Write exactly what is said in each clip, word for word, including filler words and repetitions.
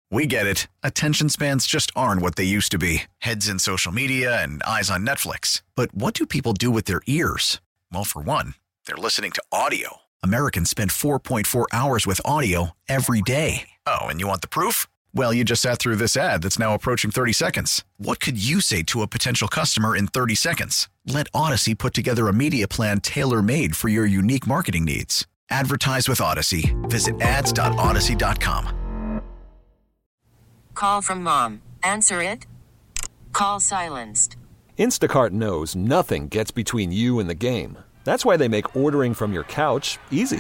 We get it. Attention spans just aren't what they used to be. Heads in social media and eyes on Netflix. But what do people do with their ears? Well, for one, they're listening to audio. Americans spend four point four hours with audio every day. Oh, and you want the proof? Well, you just sat through this ad that's now approaching thirty seconds. What could you say to a potential customer in thirty seconds? Let Odyssey put together a media plan tailor-made for your unique marketing needs. Advertise with Odyssey. Visit ads dot odyssey dot com. Call from mom. Answer it. Call silenced. Instacart knows nothing gets between you and the game. That's why they make ordering from your couch easy.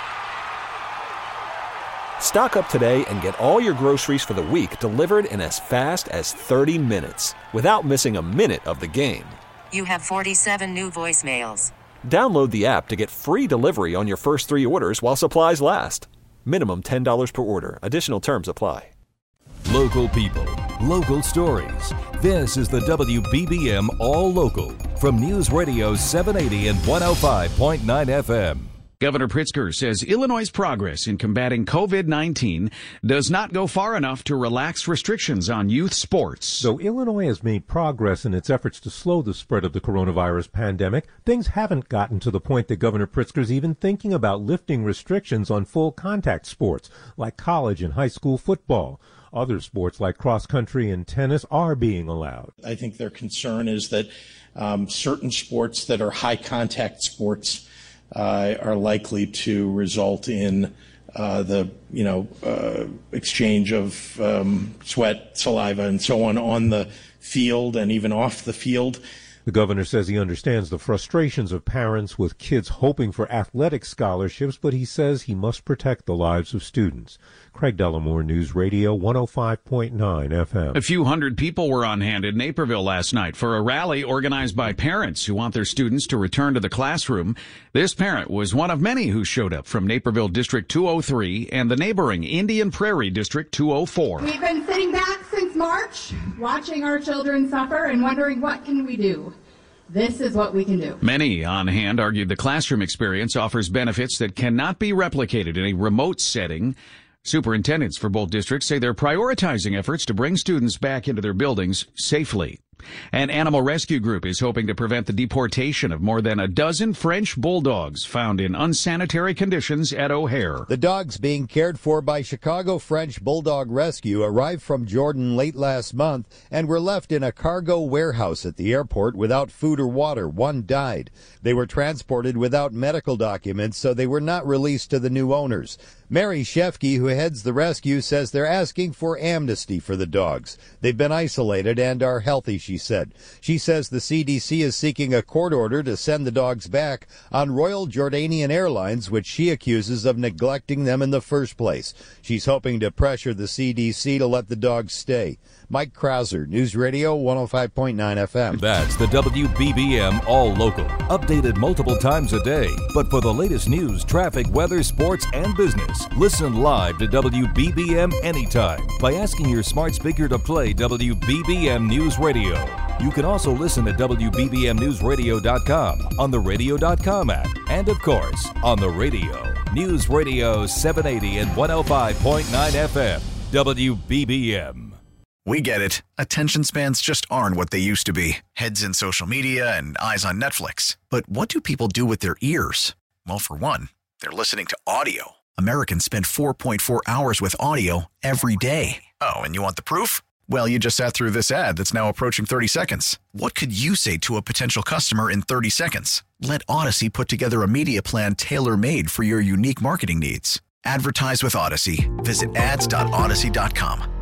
Stock up today and get all your groceries for the week delivered in as fast as thirty minutes without missing a minute of the game. You have forty-seven new voicemails. Download the app to get free delivery on your first three orders while supplies last. Minimum ten dollars per order. Additional terms apply. Local people, local stories. This is the W B B M All Local from News Radio seven eighty and one oh five point nine F M. Governor Pritzker says Illinois' progress in combating covid nineteen does not go far enough to relax restrictions on youth sports. Though Illinois has made progress in its efforts to slow the spread of the coronavirus pandemic, things haven't gotten to the point that Governor Pritzker's even thinking about lifting restrictions on full contact sports like college and high school football. Other sports like cross-country and tennis are being allowed. I think their concern is that um, certain sports that are high-contact sports uh, are likely to result in uh, the, you know, uh, exchange of um, sweat, saliva, and so on on the field and even off the field. The governor says he understands the frustrations of parents with kids hoping for athletic scholarships, but he says he must protect the lives of students. Craig Dellamore, News Radio one oh five point nine F M. A few hundred people were on hand in Naperville last night for a rally organized by parents who want their students to return to the classroom. This parent was one of many who showed up from Naperville District two oh three and the neighboring Indian Prairie District two oh four. We've been sitting back since March, watching our children suffer and wondering what can we do. This is what we can do. Many on hand argued the classroom experience offers benefits that cannot be replicated in a remote setting. Superintendents for both districts say they're prioritizing efforts to bring students back into their buildings safely. An animal rescue group is hoping to prevent the deportation of more than a dozen French bulldogs found in unsanitary conditions at O'Hare. The dogs being cared for by Chicago French Bulldog Rescue arrived from Jordan late last month and were left in a cargo warehouse at the airport without food or water. One died. They were transported without medical documents, so they were not released to the new owners. Mary Shefke, who heads the rescue, says they're asking for amnesty for the dogs. They've been isolated and are healthy, she said. She says the C D C is seeking a court order to send the dogs back on Royal Jordanian Airlines, which she accuses of neglecting them in the first place. She's hoping to pressure the C D C to let the dogs stay. Mike Krauser, News Radio one oh five point nine F M. That's the W B B M All Local, updated multiple times a day. But for the latest news, traffic, weather, sports, and business, listen live to W B B M anytime by asking your smart speaker to play W B B M News Radio. You can also listen to W B B M news radio dot com on the radio dot com app, and of course, on the radio. News Radio seven eighty and one oh five point nine F M, W B B M. We get it. Attention spans just aren't what they used to be. Heads in social media and eyes on Netflix. But what do people do with their ears? Well, for one, they're listening to audio. Americans spend four point four hours with audio every day. Oh, and you want the proof? Well, you just sat through this ad that's now approaching thirty seconds. What could you say to a potential customer in thirty seconds? Let Odyssey put together a media plan tailor-made for your unique marketing needs. Advertise with Odyssey. Visit ads dot odyssey dot com.